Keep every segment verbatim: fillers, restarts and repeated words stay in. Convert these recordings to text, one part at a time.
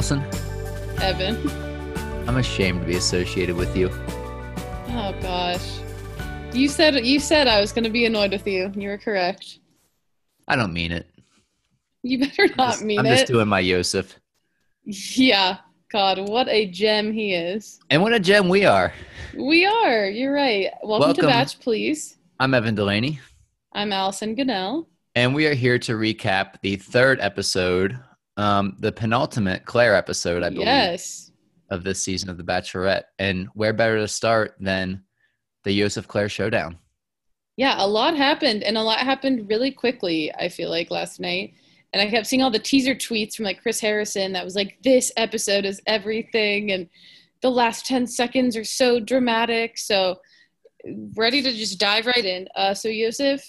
Allison. Evan. I'm ashamed to be associated with you. Oh gosh. You said you said I was going to be annoyed with you. You were correct. I don't mean it. You better I'm not just, mean I'm it. just doing my Yosef. Yeah. God, what a gem he is. And what a gem we are. We are. You're right. Welcome, Welcome. to Batch, please. I'm Evan Delaney. I'm Allison Gunnell. And we are here to recap the third episode, um, the penultimate Claire episode, I believe, Yes. of this season of The Bachelorette. And where better to start than the Yosef Claire showdown? Yeah, a lot happened, and a lot happened really quickly, I feel like, last night. And I kept seeing all the teaser tweets from, like, Chris Harrison that was like, this episode is everything, and the last ten seconds are so dramatic. So ready to just dive right in. Uh, so, Yosef,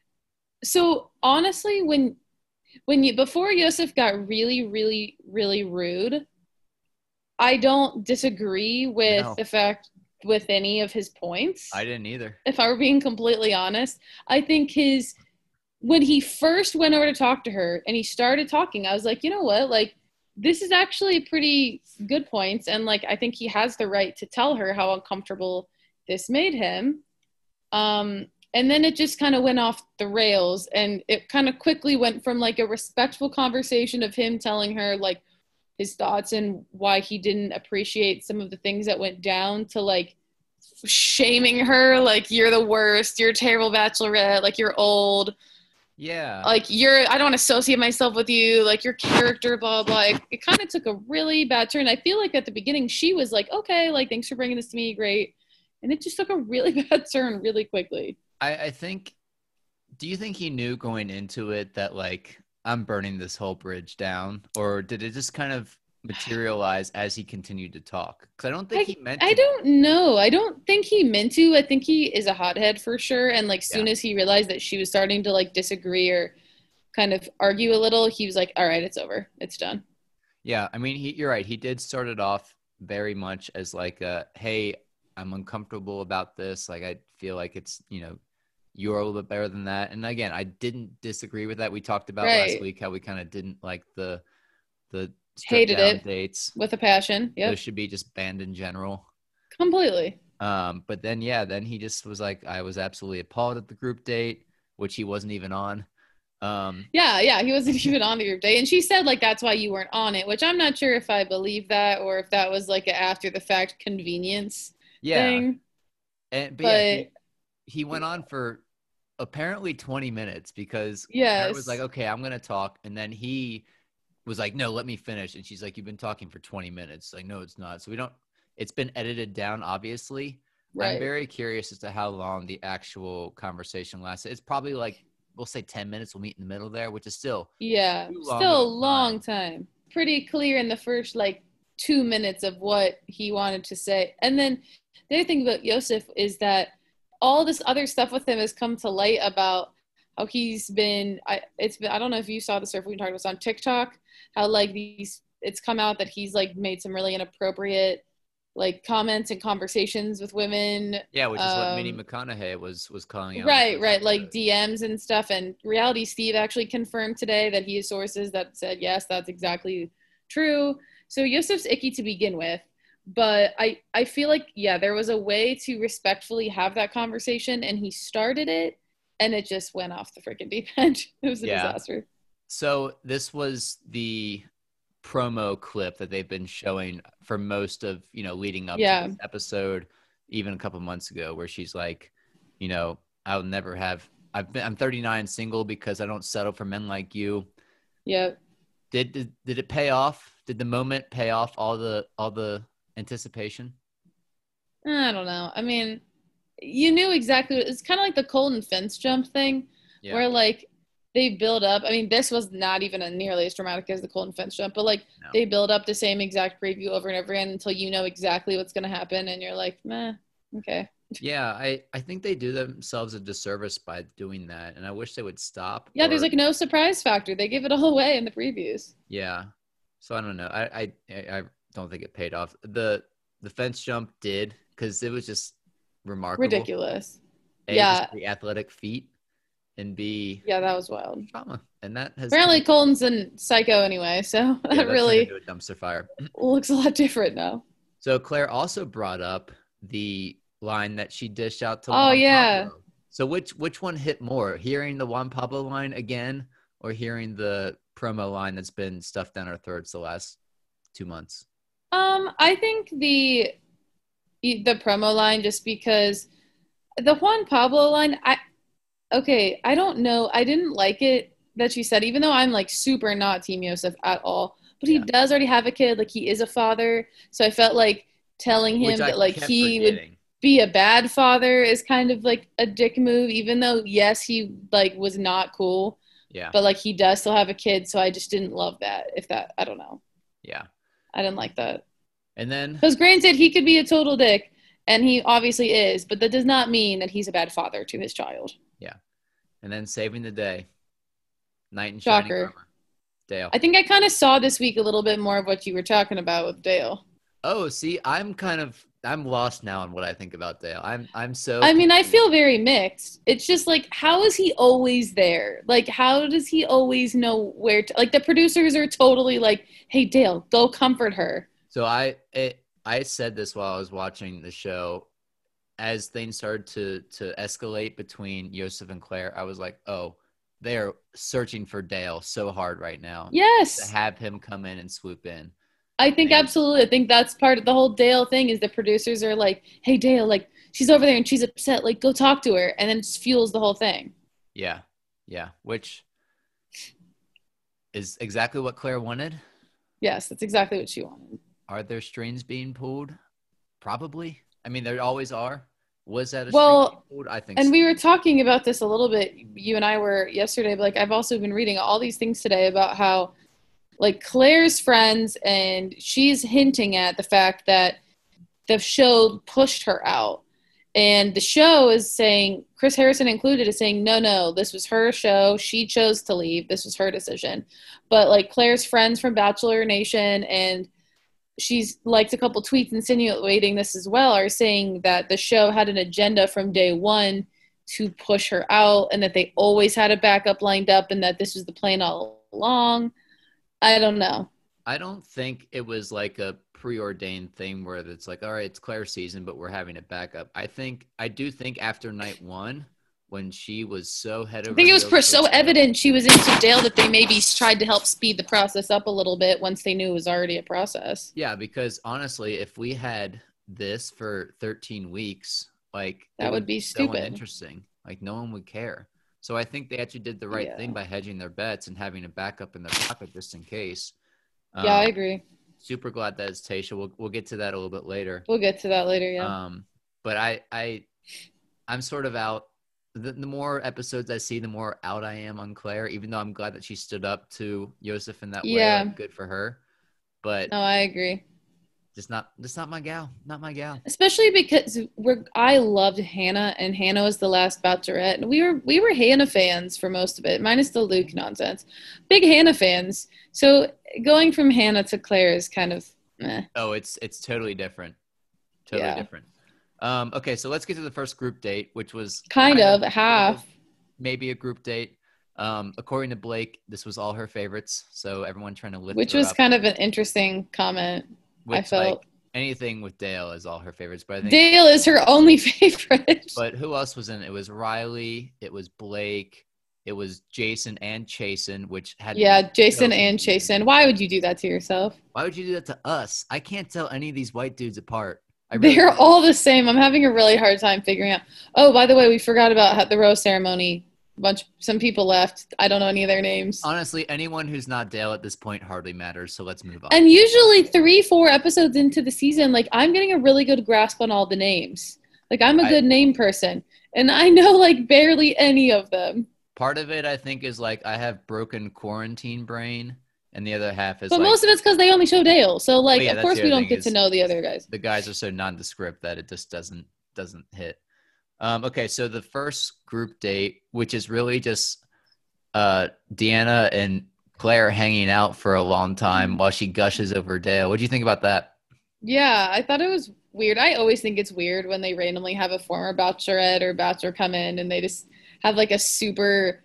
so honestly, when when you before Yosef got really, really, really rude, I don't disagree with No. the fact with any of his points. I didn't either. If I were being completely honest, I think his when he first went over to talk to her and he started talking, I was like, you know what, like this is actually pretty good points, and like I think he has the right to tell her how uncomfortable this made him. Um, and then it just kind of went off the rails, and it kind of quickly went from like a respectful conversation of him telling her like his thoughts and why he didn't appreciate some of the things that went down to like shaming her, like you're the worst, you're a terrible bachelorette, like you're old, Yeah. like you're I don't want to associate myself with you, like your character, blah blah. It, it kind of took a really bad turn. I feel like at the beginning she was like, okay, like thanks for bringing this to me, great, and it just took a really bad turn really quickly. I, I think, do you think he knew going into it that like I'm burning this whole bridge down, or did it just kind of materialize as he continued to talk? Because I don't think I, he meant I to. don't know. I don't think he meant to. I think he is a hothead for sure. And like soon Yeah. as he realized that she was starting to like disagree or kind of argue a little, he was like, all right, it's over. It's done. Yeah, I mean, he, you're right. He did start it off very much as like a, hey, I'm uncomfortable about this. Like, I feel like it's, you know, you're a little bit better than that. And again, I didn't disagree with that. We talked about Right. last week how we kind of didn't like the the Hated stripped down it. dates. With a passion. Yep. Those should be just banned in general. Completely. Um, but then, yeah, then he just was like, I was absolutely appalled at the group date, which he wasn't even on. Um, Yeah, yeah. He wasn't even on the group date. And she said like that's why you weren't on it, which I'm not sure if I believe that or if that was like an after the fact convenience yeah. thing. And, but, But yeah, he, he went on for apparently twenty minutes because yes. Claire was like, okay, I'm going to talk. And then he was like, no, let me finish. And she's like, you've been talking for twenty minutes. Like, no, it's not. So we don't, it's been edited down, obviously. Right. I'm very curious as to how long the actual conversation lasted. It's probably like, we'll say ten minutes. We'll meet in the middle there, which is still. Yeah, still a long time. Pretty clear in the first like two minutes of what he wanted to say. And then the other thing about Yosef is that all this other stuff with him has come to light about how he's been, I, it's been, I don't know if you saw this or if we talked about this on TikTok, how like these, it's come out that he's like made some really inappropriate like comments and conversations with women. Yeah, which is um, what Minnie McConaughey was was calling out. Right, right, like D Ms and stuff. And Reality Steve actually confirmed today that he has sources that said, yes, that's exactly true. So Yosef's icky to begin with. But I, I feel like, yeah, there was a way to respectfully have that conversation, and he started it, and it just went off the freaking deep end. It was a Yeah. disaster. So this was the promo clip that they've been showing for most of, you know, leading up Yeah. to this episode, even a couple months ago, where she's like, you know, I'll never have, I've been, I'm thirty-nine single because I don't settle for men like you. Yep. Did, did, did it pay off? Did the moment pay off all the, all the anticipation? I don't know. I mean, you knew exactly. It's kind of like the Colton fence jump thing, Yeah. where like they build up. I mean, this was not even a nearly as dramatic as the Colton fence jump, but like No. they build up the same exact preview over and over again until you know exactly what's going to happen, and you're like, meh, okay. Yeah, I, I think they do themselves a disservice by doing that, and I wish they would stop. Yeah, or, there's like no surprise factor. They give it all away in the previews. Yeah, so I don't know. I I, I don't think it paid off. The the fence jump did, because it was just remarkable. Ridiculous. A, Yeah. just the athletic feat, and B, Yeah, that was wild. trauma. And that has Apparently Colton's a psycho anyway, so that yeah, that really turned into a dumpster fire. looks a lot different now. So Claire also brought up the line that she dished out to Oh, Juan yeah. Pablo. So which which one hit more? Hearing the Juan Pablo line again, or hearing the promo line that's been stuffed down our throats the last two months? Um, I think the the promo line, just because the Juan Pablo line, I okay, I don't know. I didn't like it that she said, even though I'm like super not Team Yosef at all, but he Yeah. does already have a kid. Like he is a father. So I felt like telling him Which I that like kept he would forgetting. be a bad father is kind of like a dick move, even though yes, he like was not cool, Yeah. but like he does still have a kid. So I just didn't love that. If that, I don't know. Yeah. I didn't like that. And then Because granted, he could be a total dick, and he obviously is, but that does not mean that he's a bad father to his child. yeah. And then saving the day. Knight in shining Shocker. armor. Dale. I think I kind of saw this week a little bit more of what you were talking about with Dale. Oh, see, I'm kind of I'm lost now on what I think about Dale. I'm I'm so I mean, I confused. feel very mixed. It's just like, how is he always there? Like, how does he always know where to? Like, the producers are totally like, hey, Dale, go comfort her. So I it, I said this while I was watching the show. As things started to to escalate between Yosef and Claire, I was like, oh, they are searching for Dale so hard right now. To Yes. have him come in and swoop in. I think And- absolutely. I think that's part of the whole Dale thing is the producers are like, hey, Dale, like, she's over there and she's upset. Like, go talk to her. And then it just fuels the whole thing. Yeah. Yeah. Which is exactly what Claire wanted. Yes, that's exactly what she wanted. Are there strings being pulled? Probably. I mean, there always are. Was that a Well, string being pulled? I think and so. we were talking about this a little bit, you and I were yesterday, but like I've also been reading all these things today about how like Claire's friends, and she's hinting at the fact that the show pushed her out. And the show is saying, Chris Harrison included, is saying, no, no, this was her show. She chose to leave. This was her decision. But like Claire's friends from Bachelor Nation, and she's liked a couple tweets insinuating this as well, are saying that the show had an agenda from day one to push her out, and that they always had a backup lined up, and that this was the plan all along. I don't know. I don't think it was like a preordained thing where it's like, all right, it's Claire's season, but we're having it back up. I think, I do think after night one, when she was so head over I think it was heels per- for so Dale- evident she was into Dale that they maybe tried to help speed the process up a little bit once they knew it was already a process. Yeah, because honestly, if we had this for thirteen weeks, like That it would be so stupid. uninteresting. Like no one would care. So I think they actually did the right Yeah. thing by hedging their bets and having a backup in their pocket just in case. Yeah, I Um, agree. super glad that it's Tasha. We'll we'll get to that a little bit later. We'll get to that later, yeah. Um, but I I I'm sort of out. The, the more episodes I see, the more out I am on Claire. Even though I'm glad that she stood up to Yosef in that Yeah. way, like, good for her. But No, I agree. just not just not my gal, not my gal. Especially because we're I loved Hannah, and Hannah was the last Bachelorette, and we were we were Hannah fans for most of it, minus the Luke nonsense. Big Hannah fans. So going from Hannah to Claire is kind of meh. Oh, it's it's totally different, totally Yeah. different. Um, okay, so let's get to the first group date, which was Kind of sort half. maybe a group date. Um, according to Blake, this was all her favorites. So everyone trying to lift Which her was up. kind of an interesting comment. I Which, felt like, anything with Dale is all her favorites. But I think, Dale is her only favorite. but who else was in it? It was Riley. It was Blake. It was Jason and Chasen, which had to Yeah, be Jason so and confusing. Chasen. Why would you do that to yourself? Why would you do that to us? I can't tell any of these white dudes apart. I really They're can't. all the same. I'm having a really hard time figuring out. Oh, by the way, we forgot about how- the rose ceremony. A bunch, some people left. I don't know any of their names. Honestly, anyone who's not Dale at this point hardly matters. So let's move on. And usually, three, four episodes into the season, like I'm getting a really good grasp on all the names. Like I'm a I- good name person, and I know like barely any of them. Part of it, I think, is like I have broken quarantine brain, and the other half is But like most of it's because they only show Dale. So like, Oh, yeah, of that's course, the we other don't thing get to is- know the other guys. the guys are so nondescript that it just doesn't doesn't hit. Um, okay, so the first group date, which is really just uh, Deanna and Claire hanging out for a long time while she gushes over Dale. What do you think about that? Yeah, I thought it was weird. I always think it's weird when they randomly have a former bachelorette or bachelor come in and they just have like a super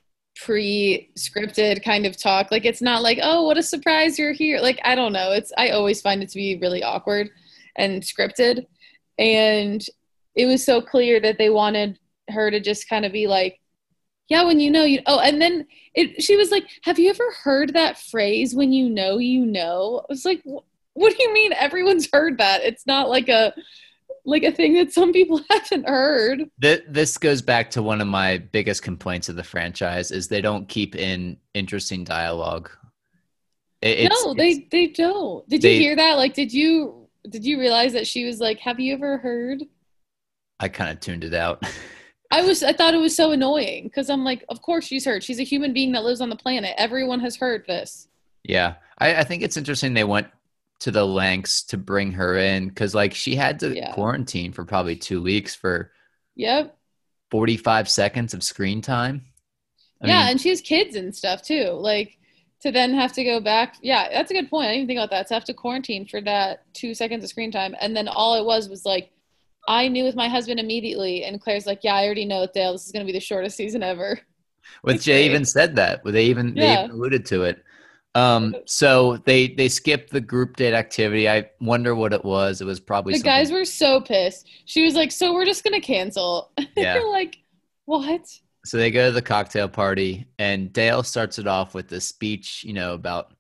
pre-scripted kind of talk. Like it's not like, oh, what a surprise you're here. Like I don't know. It's I always find it to be really awkward and scripted. And it was so clear that they wanted her to just kind of be like, yeah, when you know you oh, and then it she was like, have you ever heard that phrase, when you know you know? I was like, what do you mean everyone's heard that? It's not like a like a thing that some people haven't heard. This goes back to one of my biggest complaints of the franchise is they don't keep in interesting dialogue. It's, no, they it's, they don't. Did they, you hear that? Like, did you did you realize that she was like, have you ever heard? I kind of tuned it out. I was, I thought it was so annoying because I'm like, of course she's heard. She's a human being that lives on the planet. Everyone has heard this. Yeah. I, I think it's interesting they went to the lengths to bring her in because like she had to yeah. quarantine for probably two weeks for yep forty-five seconds of screen time. I yeah. Mean, and she has kids and stuff too. Like to then have to go back. Yeah. That's a good point. I didn't even think about that. To have to quarantine for that two seconds of screen time. And then all it was was like, I knew with my husband immediately, and Claire's like, yeah, I already know, Dale, this is going to be the shortest season ever. With Jay great. Even said that. They even, yeah. they even alluded to it. Um, so they they skipped the group date activity. I wonder what it was. It was probably the something. Guys were so pissed. She was like, so we're just going to cancel. Yeah. They're like, what? So they go to the cocktail party, and Dale starts it off with the speech, you know, about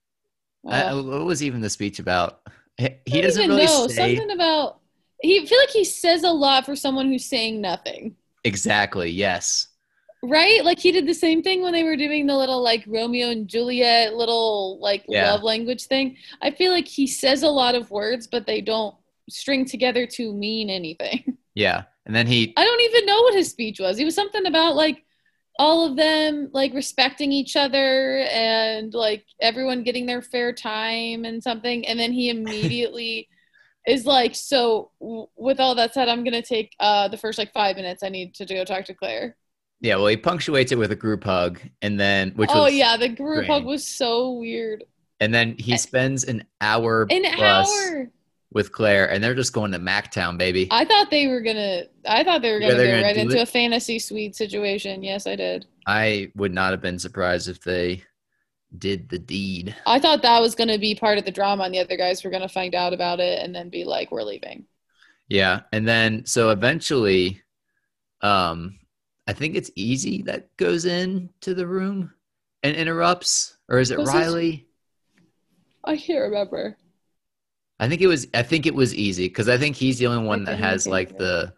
uh, uh, what was even the speech about? He, he doesn't really know. say something about He I feel like he says a lot for someone who's saying nothing. Exactly. Yes. Right? Like he did the same thing when they were doing the little like Romeo and Juliet little like yeah. love language thing. I feel like he says a lot of words, but they don't string together to mean anything. Yeah. And then he I don't even know what his speech was. He was something about like all of them like respecting each other and like everyone getting their fair time and something. And then he immediately is like, so w- with all that said, I'm going to take uh, the first like five minutes. I need to go talk to Claire. Yeah, well, he punctuates it with a group hug, and then which oh was yeah, the group great. hug was so weird. And then he spends an hour an plus hour with Claire, and they're just going to Mactown, baby. I thought they were gonna. I thought they were gonna yeah, go right into it? a fantasy suite situation. Yes, I did. I would not have been surprised if they did the deed. I thought that was going to be part of the drama, and the other guys were going to find out about it and then be like, we're leaving. Yeah. And then, so eventually, um, I think it's Easy that goes in to the room and interrupts, or is it was Riley? It? I can't remember. I think it was, I think it was Easy. Cause I think he's the only one that has like the,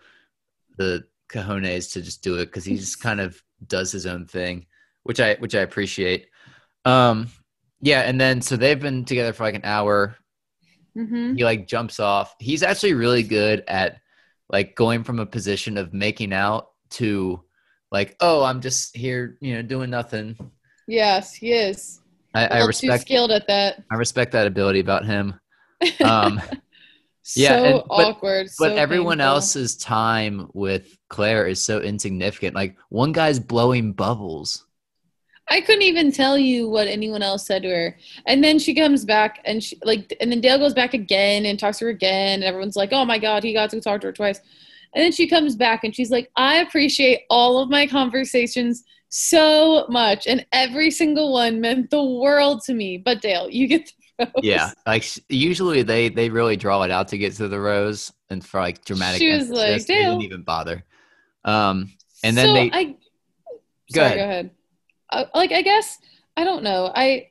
the cojones to just do it. Cause he just kind of does his own thing, which I, which I appreciate. Um, yeah, and then so they've been together for like an hour. Mm-hmm. He like jumps off. He's actually really good at like going from a position of making out to like, oh, I'm just here, you know, doing nothing. Yes, he is. I, I respect. Too skilled at that. I respect that ability about him. Um, yeah, so and, but, awkward. But so everyone painful. else's time with Claire is so insignificant. Like one guy's blowing bubbles. I couldn't even tell you what anyone else said to her. And then she comes back and she like, and then Dale goes back again and talks to her again. And everyone's like, oh my God, he got to talk to her twice. And then she comes back and she's like, I appreciate all of my conversations so much. And every single one meant the world to me. But Dale, you get the rose. Yeah. Like usually they, they really draw it out to get to the rose and for like dramatic. She was emphasis, like, Dale. They didn't even bother. Um, and then so they, I, go, sorry, ahead. go ahead. Uh, like, I guess, I don't know. I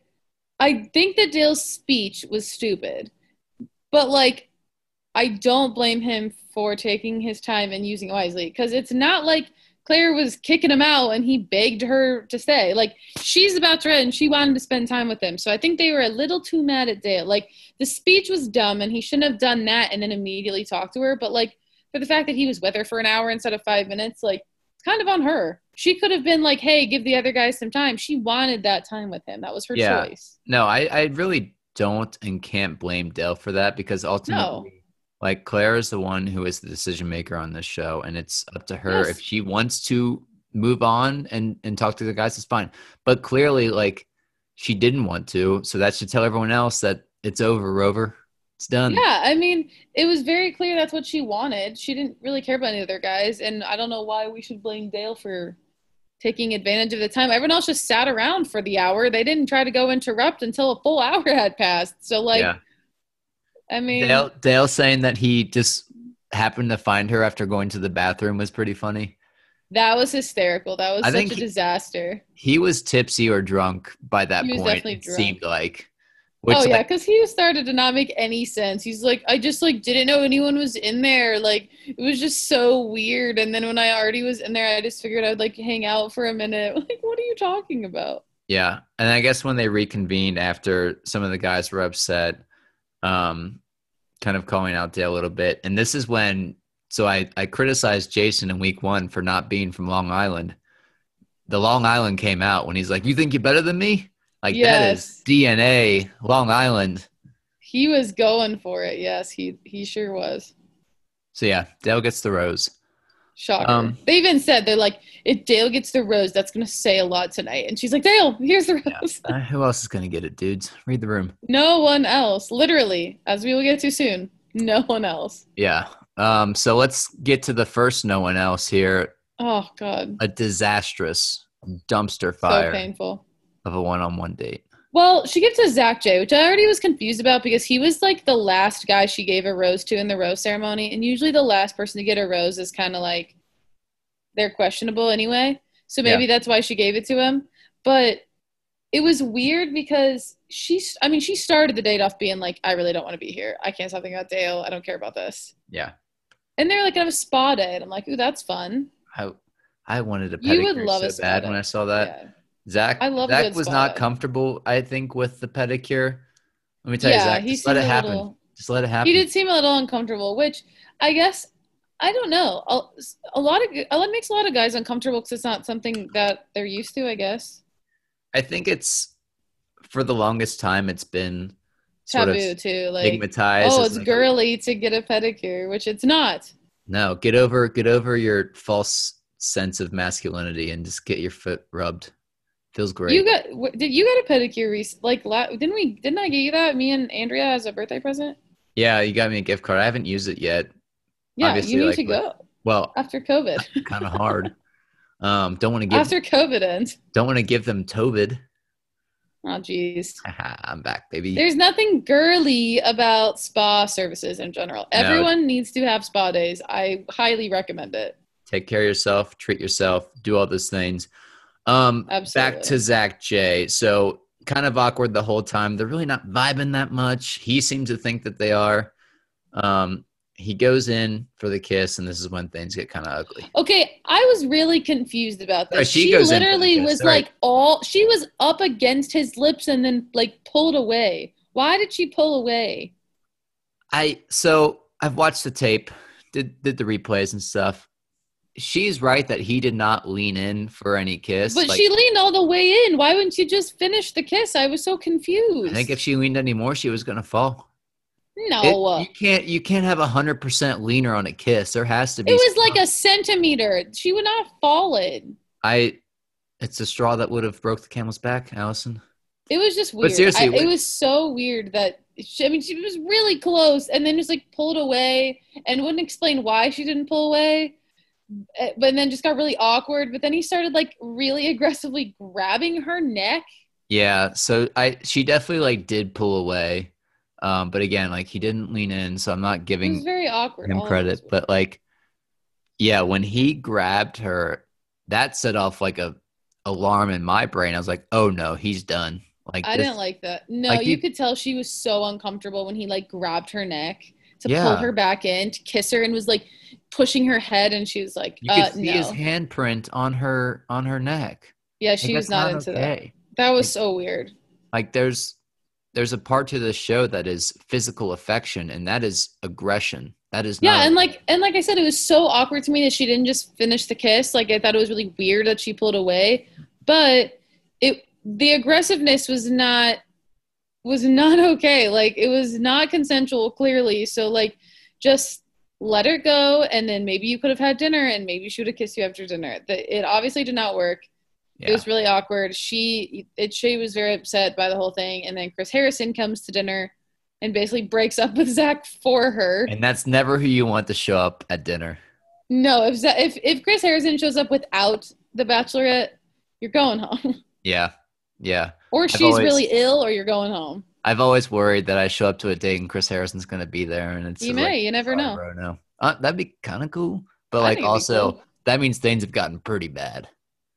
I think that Dale's speech was stupid. But, like, I don't blame him for taking his time and using it wisely. Because it's not like Claire was kicking him out and he begged her to stay. Like, she's about to read and she wanted to spend time with him. So I think they were a little too mad at Dale. Like, the speech was dumb and he shouldn't have done that and then immediately talked to her. But, like, for the fact that he was with her for an hour instead of five minutes, like, it's kind of on her. She could have been like, hey, give the other guys some time. She wanted that time with him. That was her yeah. choice. No, I, I really don't and can't blame Dale for that because ultimately, no. like, Claire is the one who is the decision maker on this show, and it's up to her. Yes. If she wants to move on and, and talk to the guys, it's fine. But clearly, like, she didn't want to, so that should tell everyone else that it's over, Rover. It's done. Yeah, I mean, it was very clear that's what she wanted. She didn't really care about any other guys, and I don't know why we should blame Dale for taking advantage of the time. Everyone else just sat around for the hour. They didn't try to go interrupt until a full hour had passed. So, like, Yeah. I mean, Dale Dale saying that he just happened to find her after going to the bathroom was pretty funny. that was hysterical. That was I such think a he, disaster. he was tipsy or drunk by that He was point, definitely it drunk. seemed like. Which, Oh yeah, like, because he started to not make any sense. He's like, I just like didn't know anyone was in there. Like it was just so weird. And then when I already was in there, I just figured I'd like hang out for a minute. Like, what are you talking about? yeah. And I guess when they reconvened after some of the guys were upset, um, kind of calling out Dale a little bit. And this is when, so I, I criticized Jason in week one for not being from Long Island. The Long Island came out when he's like, you think you're better than me? Like, that is Yes. D N A, Long Island. He was going for it. Yes, he he sure was. So, yeah, Dale gets the rose. Shocker. Um, They even said they're like, if Dale gets the rose, that's gonna say a lot tonight. And she's like, Dale, here's the yeah. rose. Uh, who else is going to get it, dudes? Read the room. No one else. Literally, as we will get to soon. No one else. Yeah. Um, so let's get to the first no one else here. Oh God. A disastrous dumpster So fire painful. of a one-on-one date. Well, she gives to Zach J, which I already was confused about because he was like the last guy she gave a rose to in the rose ceremony. And usually the last person to get a rose is kind of like they're questionable anyway. So maybe Yeah. that's why she gave it to him. But it was weird because she, I mean, she started the date off being like, I really don't want to be here. I can't stop thinking about Dale. I don't care about this. Yeah. And they're like, I have a spa day. And I'm like, ooh, that's fun. I I wanted a You would pedicure love a so spa bad day. when I saw that. Yeah. Zach I love a Zach good was spa not day. comfortable, I think, with the pedicure. Let me tell you, Yeah, Zach, he just let seemed it a happen. little. Just let it happen. He did seem a little uncomfortable, which I guess I don't know. A, a lot of a lot makes a lot of guys uncomfortable because it's not something that they're used to. I guess I think it's for the longest time it's been sort taboo of too. Like, stigmatized oh, as it's like a, girly to get a pedicure, which it's not. no, get over get over your false sense of masculinity and just get your foot rubbed. Feels great. You got wh- did you got a pedicure recently? Like, la- didn't we? Didn't I get you that? Me and Andrea as a birthday present. Yeah, you got me a gift card. I haven't used it yet. Yeah, Obviously, you need like to with, go well, after COVID. kind of hard. Um, don't want to give After COVID ends. don't want to give them Tovid. Oh, geez. Haha, I'm back, baby. There's nothing girly about spa services in general. No. Everyone needs to have spa days. I highly recommend it. Take care of yourself, treat yourself, do all those things. Um, Absolutely. back to Zach J. So kind of awkward the whole time. They're really not vibing that much. He seems to think that they are. Um, he goes in for the kiss, and this is when things get kind of ugly. Okay, I was really confused about this. Oh, she she goes in for the literally kiss. was All right. like all she was up against his lips and then like pulled away. Why did she pull away? I so I've watched the tape, did did the replays and stuff. She's right that he did not lean in for any kiss. But Like, she leaned all the way in. Why wouldn't you just finish the kiss? I was so confused. I think if she leaned any more, she was gonna fall. no. It, you can't you can't have a hundred percent leaner on a kiss. There has to be. It was some- like a centimeter. She would not have fallen. I. It's a straw that would have broke the camel's back, Allison. It was just weird. seriously, I, what- it was so weird that she, I mean, she was really close and then just like pulled away and wouldn't explain why she didn't pull away. Uh, But then just got really awkward. But then he started like really aggressively grabbing her neck. Yeah. So I she definitely like did pull away, um, but again, like he didn't lean in, so I'm not It was giving very awkward. him All of credit. this was- But like, yeah, when he grabbed her, that set off like a alarm in my brain. I was like, oh no, he's done. Like I this- didn't like that. No, like, you you- could tell she was so uncomfortable when he like grabbed her neck to pull Yeah. her back in to kiss her and was like pushing her head and she was like, you uh, could see no. his handprint on her on her neck. Yeah, she Like, was that's not, into that. okay. That was Like- so weird. Like there's there's a part to this show that is physical affection, and that is aggression. That is Yeah, not and like and like I said, it was so awkward to me that she didn't just finish the kiss. Like I thought it was really weird that she pulled away, but it the aggressiveness was not was not okay. Like it was not consensual, clearly. So like just let her go, and then maybe you could have had dinner, and maybe she would have kissed you after dinner. The, it obviously did not work. yeah. It was really awkward. She it she was very upset by the whole thing, and then Chris Harrison comes to dinner, and basically breaks up with Zach for her. And that's never who you want to show up at dinner. No, if if if Chris Harrison shows up without the Bachelorette, you're going home. Yeah, yeah. Or I've she's always, really ill, or you're going home. I've always worried that I show up to a date and Chris Harrison's going to be there, and it's You just may, like, you never sorry, know. bro, no. Uh, that'd be kind of cool, but I like think it'd be also cool. that means things have gotten pretty bad.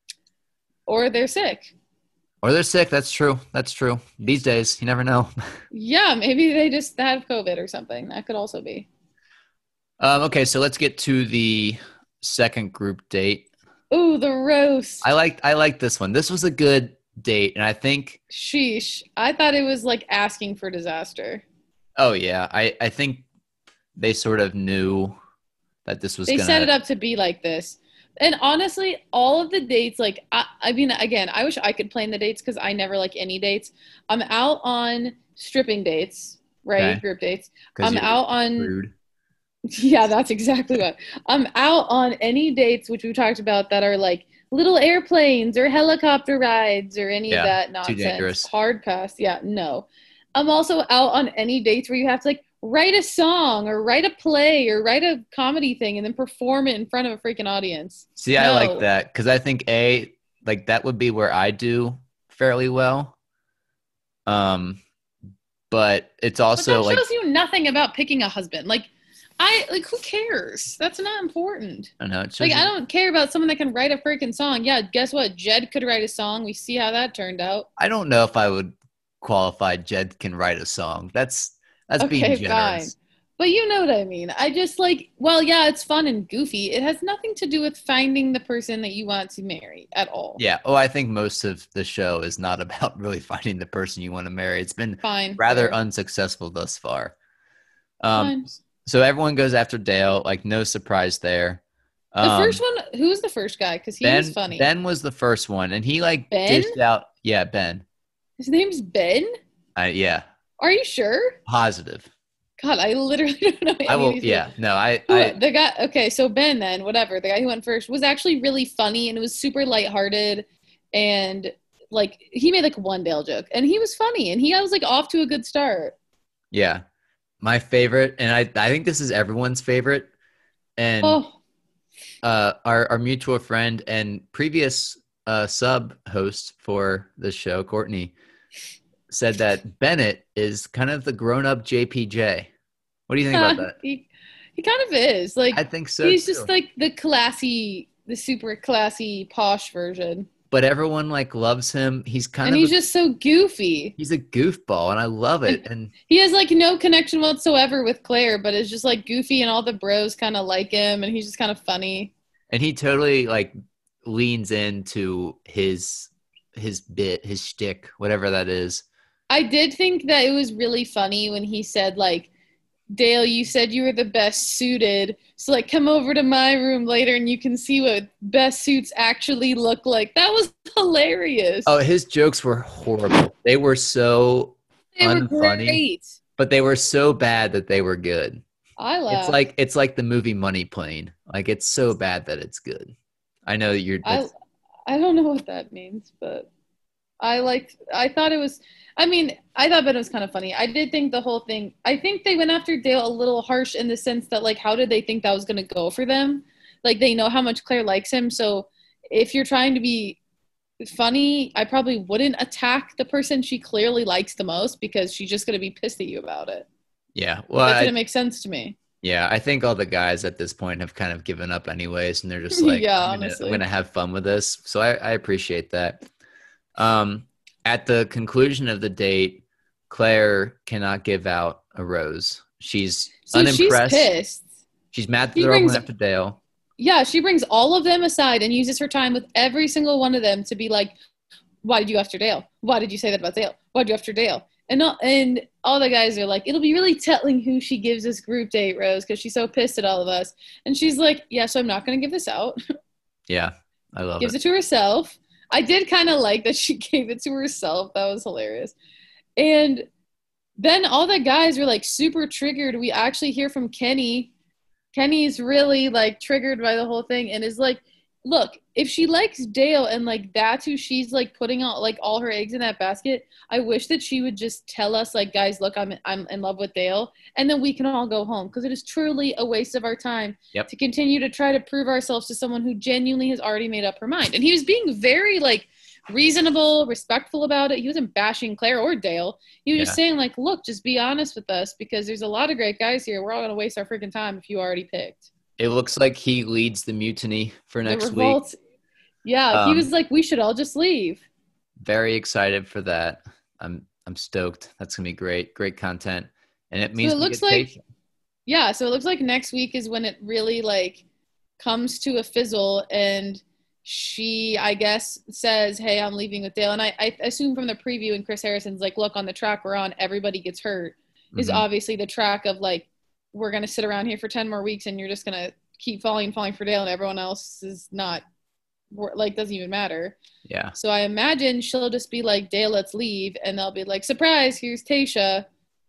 Or they're sick. Or they're sick. That's true. That's true. These days, you never know. Yeah, maybe they just have COVID or something. That could also be. Um, okay, so let's get to the second group date. Ooh, the roast. I liked I liked this one. This was a good date, and I think Sheesh. I thought it was like asking for disaster. oh yeah, I, I think they sort of knew that this was They gonna set it up to be like this. And honestly, all of the dates, like, I, I mean, again, I wish I could plan the dates because I never like any dates. I'm out on stripping dates, right? Okay. Group dates. 'cause I'm you're out on, rude. yeah, that's exactly what. I'm out on any dates, which we talked about, that are like little airplanes or helicopter rides or any Yeah, of that too nonsense. dangerous. Hard pass. Yeah, no. I'm also out on any dates where you have to like write a song or write a play or write a comedy thing and then perform it in front of a freaking audience. See, I No. like that because I think a like that would be where I do fairly well. Um, but it's But also that like shows you nothing about picking a husband. Like, I like who cares? That's not important. I don't know. It shows Like, you- I don't care about someone that can write a freaking song. Yeah, guess what? Jed could write a song. We see how that turned out. I don't know if I would qualify Jed can write a song. That's that's being Okay, generous. fine. But you know what I mean. I just like, well, yeah, it's fun and goofy. It has nothing to do with finding the person that you want to marry at all. Yeah. Oh, I think most of the show is not about really finding the person you want to marry. It's been Fine. rather fair. unsuccessful thus far. Um, Fine. so everyone goes after Dale. Like no surprise there. The Um, first one, who's the first guy? Because he Ben, was funny. Ben was the first one, and he like Ben? dished out. Yeah, Ben. His name's Ben? I, yeah, Are you sure? positive. God, I literally don't know. Any I of will. these Yeah, no, I. Who- I the guy, okay, so Ben then, whatever, the guy who went first was actually really funny and it was super lighthearted and like he made like one Dale joke and he was funny and he was like off to a good start. yeah, my favorite, and I. I think this is everyone's favorite, and Oh, uh, our our mutual friend and previous uh, sub host for the show, Courtney, said that Bennett is kind of the grown up J P J. What do you think about that? he he kind of is. Like I think so. he's too. just like the classy, the super classy posh version. but everyone like loves him. He's kind And of he's a, just so goofy. he's a goofball, and I love it. And He has like no connection whatsoever with Claire, but it's just like goofy and all the bros kind of like him and he's just kind of funny. and he totally like leans into his his bit, his shtick, whatever that is. I did think that it was really funny when he said, like, Dale, you said you were the best suited. So, like, come over to my room later and you can see what best suits actually look like. That was hilarious. Oh, his jokes were horrible. They were so they were unfunny. great. but they were so bad that they were good. I laughed. It's like it's like the movie Money Plane. Like it's so bad that it's good. I know that you're. I, that's- I don't know what that means, but I liked, I thought it was, I mean, I thought that it was kind of funny. I did think the whole thing, I think they went after Dale a little harsh in the sense that, like, how did they think that was going to go for them? Like, they know how much Claire likes him. So if you're trying to be funny, I probably wouldn't attack the person she clearly likes the most because she's just going to be pissed at you about it. yeah. Well, That I, didn't make sense to me. yeah. I think all the guys at this point have kind of given up anyways, and they're just like, Yeah, I'm, gonna, honestly. I'm gonna have fun with this. So I, I appreciate that. Um, at the conclusion of the date, Claire cannot give out a rose. She's So she's unimpressed. pissed. She's mad that She they're all brings- going after Dale. Yeah, she brings all of them aside and uses her time with every single one of them to be like, why did you after Dale? Why did you say that about Dale? Why did you after Dale? And all, and all the guys are like, it'll be really telling who she gives this group date, Rose, because she's so pissed at all of us. And she's like, yeah, so I'm not going to give this out. Yeah, I love Gives it. it to herself. I did kind of like that she gave it to herself. That was hilarious. And then all the guys were like super triggered. We actually hear from Kenny. Kenny's really like triggered by the whole thing and is like, look, if she likes Dale and like that's who she's like putting out like all her eggs in that basket, I wish that she would just tell us like, guys, look, I'm I'm in love with Dale, and then we can all go home, because it is truly a waste of our time Yep. to continue to try to prove ourselves to someone who genuinely has already made up her mind. And he was being very like reasonable, respectful about it. He wasn't bashing Claire or Dale. He was Yeah. just saying like, look, just be honest with us, because there's a lot of great guys here. We're all gonna waste our freaking time if you already picked. It looks like he leads the mutiny for The next revolt. week. Yeah, he Um, was like, we should all just leave. Very excited for that. I'm I'm stoked. That's gonna be great. Great content, and it means So it we looks get like, Tayshia. yeah, so it looks like next week is when it really like comes to a fizzle, and she, I guess, says, hey, I'm leaving with Dale. And I, I assume from the preview, and Chris Harrison's like, look, on the track we're on, everybody gets hurt, is Mhm. obviously the track of like, we're going to sit around here for ten more weeks and you're just going to keep falling and falling for Dale, and everyone else is not, like, doesn't even matter. Yeah. So I imagine she'll just be like, Dale, let's leave. And they'll be like, surprise, here's Tayshia.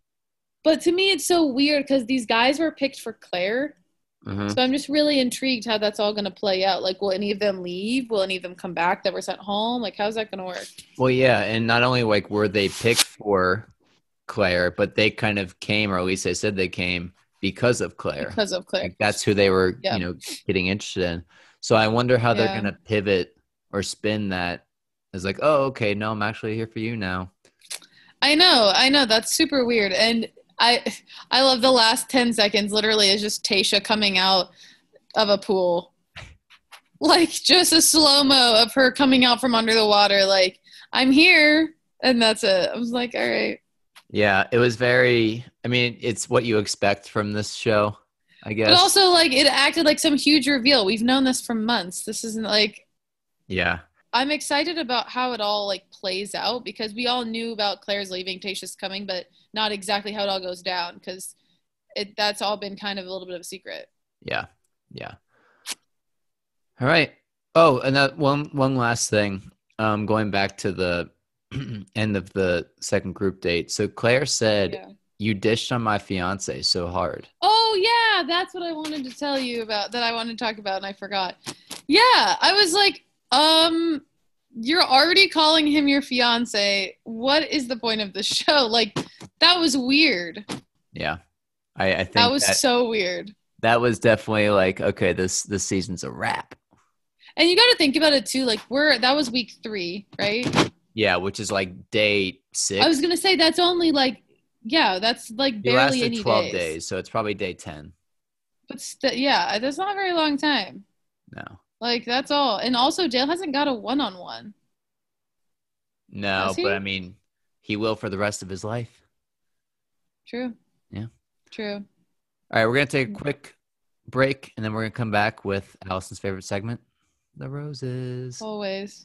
But to me, it's so weird because these guys were picked for Claire. Mhm. So I'm just really intrigued how that's all going to play out. Like, will any of them leave? Will any of them come back that were sent home? Like, how's that going to work? Well, yeah, and not only like were they picked for Claire, but they kind of came, or at least they said they came because of Claire. Because of Claire. Like, that's who they were, Yeah. you know, getting interested in. So I wonder how they're Yeah. going to pivot or spin that as like, oh, okay, no, I'm actually here for you now. I know, I know. That's super weird. And I I love the last ten seconds literally is just Tayshia coming out of a pool. Like, just a slow-mo of her coming out from under the water, like, I'm here, and that's it. I was like, all right. Yeah, it was very, I mean, it's what you expect from this show, I guess. But also, like, it acted like some huge reveal. We've known this for months. This isn't, like, Yeah. I'm excited about how it all, like, plays out, because we all knew about Claire's leaving, Tayshia's coming, but not exactly how it all goes down, because it that's all been kind of a little bit of a secret. Yeah. Yeah. All right. Oh, and that one one last thing. Um, going back to the end of the second group date. So Claire said, Yeah. you dished on my fiance so hard. Oh, yeah, that's what I wanted to tell you about, that I wanted to talk about, and I forgot. Yeah, I was like, um, you're already calling him your fiance. What is the point of the show? Like, that was weird. Yeah. I, I think That was that, so weird. that was definitely like, okay, this this season's a wrap. And you got to think about it, too. Like, we're, that was week three, right? Yeah, which is like day six. I was going to say that's only, like, yeah, that's, like, It barely lasted any twelve days. days, so it's probably day ten. But, st- yeah, that's not a very long time. No. Like, that's all. And also, Dale hasn't got a one-on-one. No, Has he? but I mean, he will for the rest of his life. True. Yeah. True. All right, we're going to take a quick break, and then we're going to come back with Allison's favorite segment, The Roses. Always.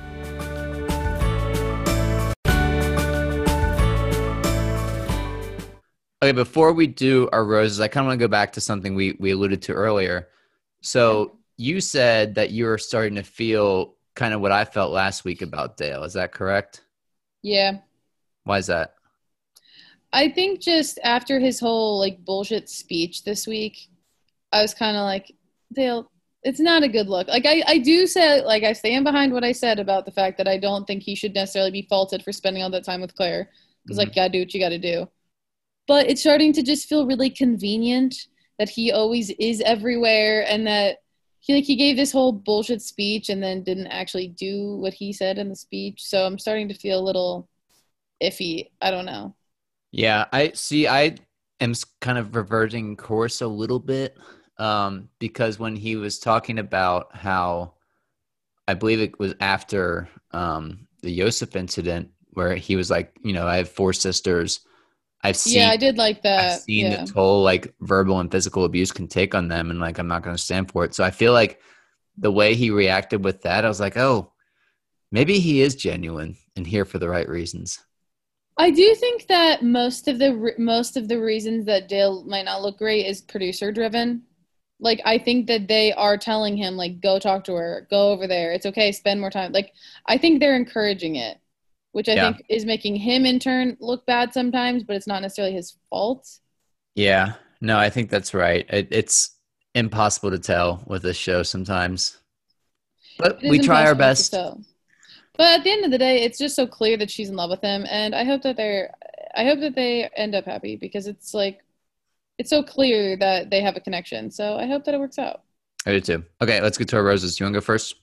Okay, before we do our roses, I kind of want to go back to something we, we alluded to earlier. So you said that you were starting to feel kind of what I felt last week about Dale. Is that correct? Yeah. Why is that? I think just after his whole, like, bullshit speech this week, I was kind of like, Dale, it's not a good look. Like, I, I do say, like, I stand behind what I said about the fact that I don't think he should necessarily be faulted for spending all that time with Claire. Because, like, you gotta do what you gotta do. But it's starting to just feel really convenient that he always is everywhere, and that he, like, he gave this whole bullshit speech and then didn't actually do what he said in the speech. So I'm starting to feel a little iffy. I don't know. Yeah, I see. I am s- kind of reverting course a little bit um, because when he was talking about how, I believe it was after um, the Yosef incident, where he was like, you know, I have four sisters. I've seen, Yeah, I did like that. I've seen yeah. the toll like verbal and physical abuse can take on them, and like I'm not going to stand for it. So I feel like the way he reacted with that, I was like, oh, maybe he is genuine and here for the right reasons. I do think that most of the re- most of the reasons that Dale might not look great is producer driven. Like, I think that they are telling him, like, go talk to her, go over there. It's okay, spend more time. Like, I think they're encouraging it, which I Yeah. think is making him in turn look bad sometimes, but it's not necessarily his fault. Yeah, no, I think that's right. It, it's impossible to tell with this show sometimes. But It is we try our impossible to best. tell. But at the end of the day, it's just so clear that she's in love with him, and I hope that they're, I hope that they end up happy because it's like, it's so clear that they have a connection. So I hope that it works out. I do too. Okay, let's get to our roses. You want to go first?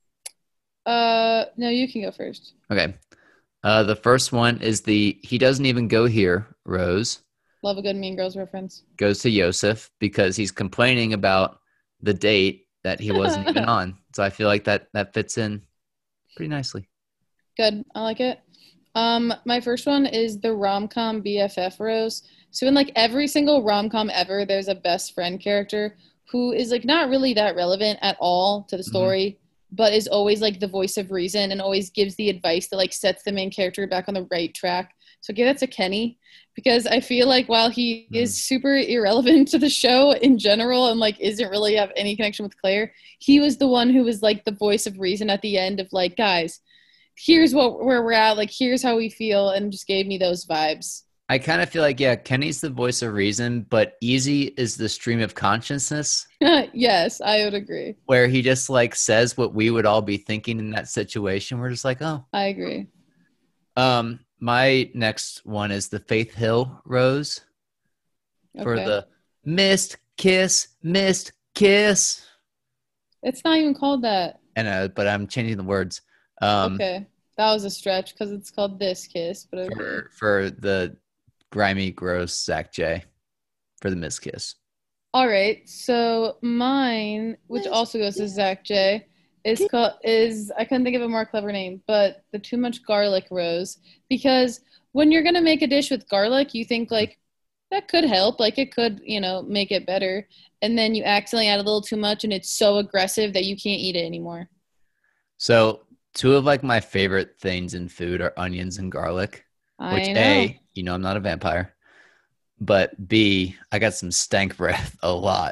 Uh, no, you can go first. Okay. Uh, the first one is the he doesn't even go here rose. Love a good Mean Girls reference. Goes to Yosef because he's complaining about the date that he wasn't even on. So I feel like that that fits in pretty nicely. Good. I like it. Um, my first one is the rom-com B F F rose. So in like every single rom-com ever, there's a best friend character who is like not really that relevant at all to the story, mm-hmm. but is always like the voice of reason and always gives the advice that like sets the main character back on the right track. So give that to Kenny, because I feel like while he mm. is super irrelevant to the show in general and like isn't really have any connection with Claire, he was the one who was like the voice of reason at the end of like, guys, here's what where we're at, like here's how we feel, and just gave me those vibes. I kind of feel like, yeah, Kenny's the voice of reason, but Easy is the stream of consciousness. Yes, I would agree. Where he just like says what we would all be thinking in that situation. We're just like, oh. I agree. Um, my next one is the Faith Hill rose for okay. the missed kiss, missed kiss. It's not even called that. And uh, but I'm changing the words. Um, okay, that was a stretch because it's called This Kiss. But okay. for for the grimy, gross Zach J for the missed kiss. All right, so mine, which also goes to Zach J, is called is I couldn't think of a more clever name, but the too much garlic rose. Because when you're gonna make a dish with garlic, you think like that could help, like it could, you know, make it better, and then you accidentally add a little too much, and it's so aggressive that you can't eat it anymore. So two of like my favorite things in food are onions and garlic. I which know. A, you know, I'm not a vampire, but B, I got some stank breath a lot.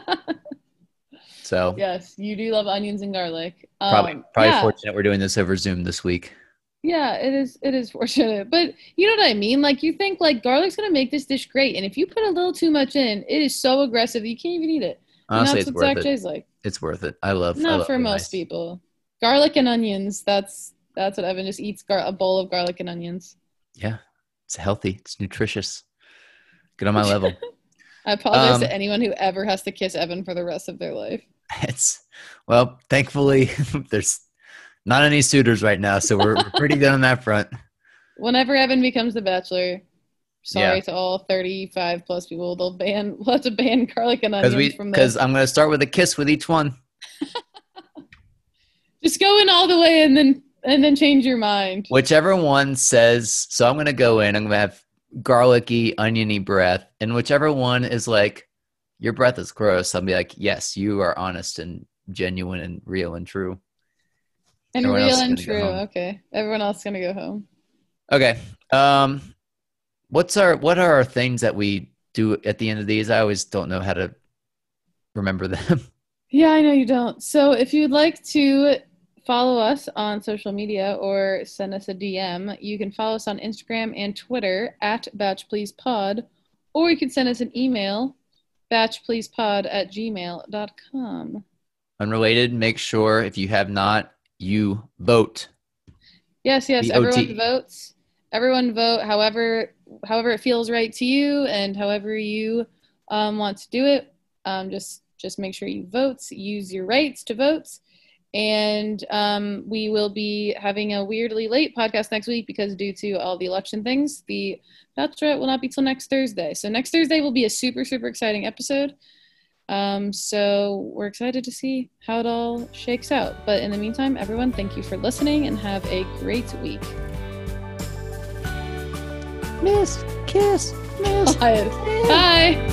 So yes, you do love onions and garlic. Um, probably probably yeah. fortunate we're doing this over Zoom this week. Yeah, it is. It is fortunate, but you know what I mean. Like you think like garlic's gonna make this dish great, and if you put a little too much in, it is so aggressive you can't even eat it. Honestly, and that's it's what worth Zach it. J's like. It's worth it. I love. Not I love for most nice. people. Garlic and onions. That's that's what Evan just eats. Gar- a bowl of garlic and onions. Yeah, it's healthy. It's nutritious. Get on my level. I apologize um, to anyone who ever has to kiss Evan for the rest of their life. It's well, thankfully, there's not any suitors right now, so we're, we're pretty good on that front. Whenever Evan becomes the Bachelor, sorry yeah. to all thirty-five plus people, they'll ban. We'll have to ban garlic and onions we, from Because this. I'm going to start with a kiss with each one. Just go in all the way and then and then change your mind. Whichever one says, so I'm going to go in, I'm going to have garlicky, oniony breath, and whichever one is like, your breath is gross, I'll be like, yes, you are honest and genuine and real and true. And Everyone real else is and gonna go true. home. Okay. Everyone else is going to go home. Okay. Um, what's our, what are our things that we do at the end of these? I always don't know how to remember them. Yeah, I know you don't. So if you'd like to follow us on social media or send us a D M, you can follow us on Instagram and Twitter at batchpleasepod, or you can send us an email, batchpleasepod at gmail dot com. Unrelated, make sure if you have not, you vote. Yes, yes, V O T. everyone votes. Everyone vote however however it feels right to you and however you um, want to do it. Um, just just make sure you vote. Use your rights to vote. And um, we will be having a weirdly late podcast next week because due to all the election things, the Bachelorette will not be till next Thursday. So next Thursday will be a super, super exciting episode. Um, so we're excited to see how it all shakes out. But in the meantime, everyone, thank you for listening and have a great week. Miss, kiss, miss. Bye. Bye.